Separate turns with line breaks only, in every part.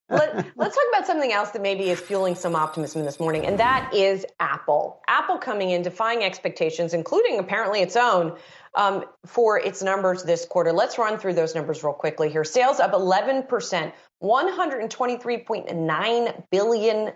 Let's talk about something else that maybe is fueling some optimism this morning, and that is Apple. Apple coming in, defying expectations, including apparently its own, for its numbers this quarter. Let's run through those numbers real quickly here. Sales up 11%, $123.9 billion.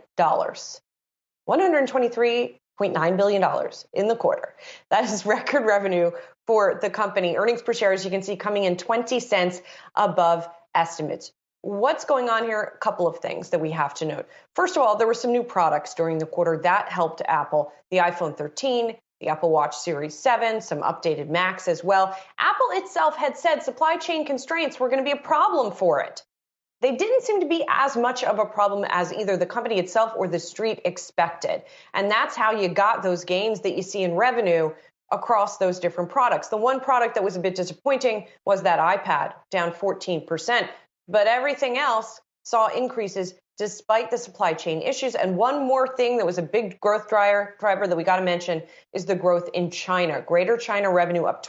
$123.9 billion in the quarter. That is record revenue for the company. Earnings per share, as you can see, coming in 20 cents above estimates. What's going on here? A couple of things that we have to note. First of all, there were some new products during the quarter that helped Apple. The iPhone 13, the Apple Watch Series 7, some updated Macs as well. Apple itself had said supply chain constraints were going to be a problem for it. They didn't seem to be as much of a problem as either the company itself or the street expected. And that's how you got those gains that you see in revenue across those different products. The one product that was a bit disappointing was that iPad, down 14%. But everything else saw increases despite the supply chain issues. And one more thing that was a big growth driver that we got to mention is the growth in China. Greater China revenue up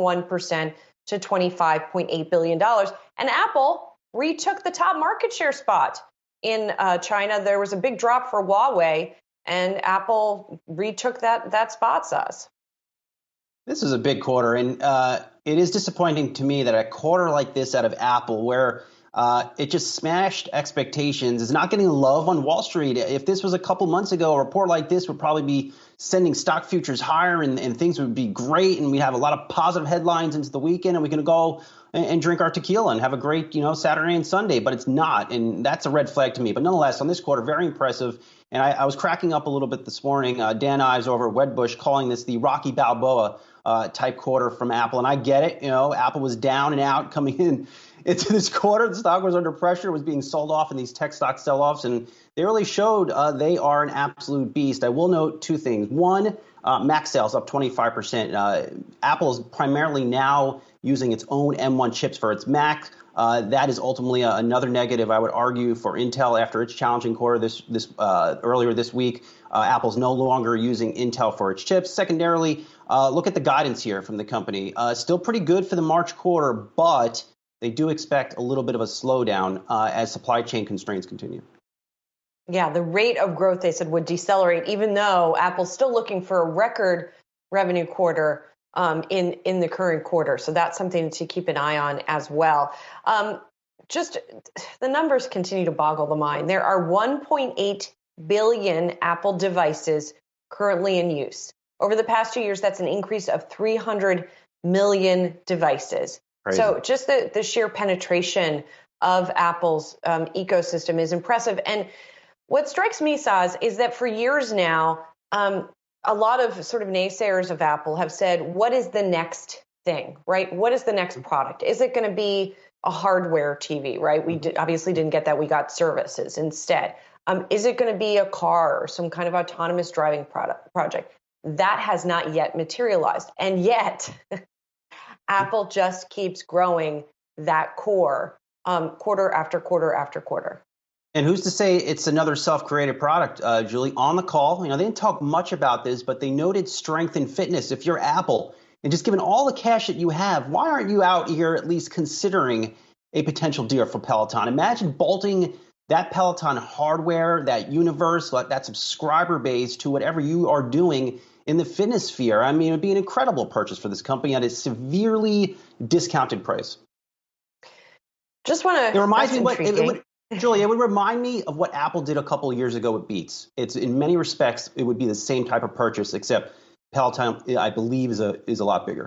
21% to $25.8 billion. And Apple retook the top market share spot in China. There was a big drop for Huawei, and Apple retook that spot, Saz.
This is a big quarter, and it is disappointing to me that a quarter like this out of Apple, where it just smashed expectations, is not getting love on Wall Street. If this was a couple months ago, a report like this would probably be sending stock futures higher, and things would be great, and we'd have a lot of positive headlines into the weekend, and we can go and drink our tequila and have a great, Saturday and Sunday. But it's not, and that's a red flag to me. But nonetheless, on this quarter, very impressive. And I was cracking up a little bit this morning. Dan Ives over at Wedbush calling this the Rocky Balboa type quarter from Apple, and I get it. Apple was down and out coming into this quarter. The stock was under pressure, was being sold off in these tech stock sell-offs, and they really showed they are an absolute beast. I will note two things. One, Mac sales up 25%. Apple is primarily now using its own M1 chips for its Mac. That is ultimately another negative, I would argue, for Intel after its challenging quarter earlier this week. Apple's no longer using Intel for its chips. Secondarily, look at the guidance here from the company. Still pretty good for the March quarter, but they do expect a little bit of a slowdown as supply chain constraints continue.
Yeah, the rate of growth, they said, would decelerate, even though Apple's still looking for a record revenue quarter in the current quarter. So that's something to keep an eye on as well. Just the numbers continue to boggle the mind. There are 1.8 billion Apple devices currently in use. Over the past 2 years, that's an increase of 300 million devices. Crazy. So just the sheer penetration of Apple's ecosystem is impressive. And what strikes me, Saz, is that for years now, a lot of sort of naysayers of Apple have said, what is the next thing, right? What is the next product? Is it going to be a hardware TV, right? We obviously didn't get that. We got services instead. Is it going to be a car or some kind of autonomous driving project? That has not yet materialized. And yet, Apple just keeps growing that core quarter after quarter after quarter.
And who's to say it's another self-created product, Julie? On the call, they didn't talk much about this, but they noted strength in fitness. If you're Apple, and just given all the cash that you have, why aren't you out here at least considering a potential deal for Peloton? Imagine bolting that Peloton hardware, that universe, that subscriber base to whatever you are doing in the fitness sphere. I mean, it would be an incredible purchase for this company at a severely discounted price.
Just want to.
It reminds me Julie, it would remind me of what Apple did a couple of years ago with Beats. It's in many respects, it would be the same type of purchase, except Peloton, I believe, is a lot bigger.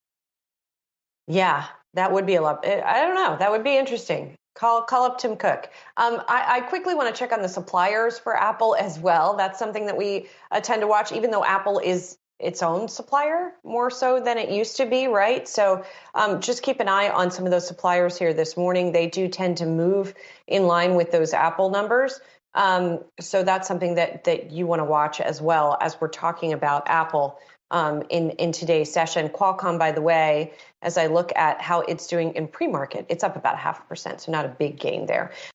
Yeah, that would be a lot. I don't know. That would be interesting. Call up Tim Cook. I quickly want to check on the suppliers for Apple as well. That's something that we tend to watch, even though Apple is its own supplier more so than it used to be, right? So just keep an eye on some of those suppliers here this morning. They do tend to move in line with those Apple numbers. So that's something that you want to watch as well as we're talking about Apple in today's session. Qualcomm, by the way, as I look at how it's doing in pre-market, it's up about 0.5%, so not a big gain there.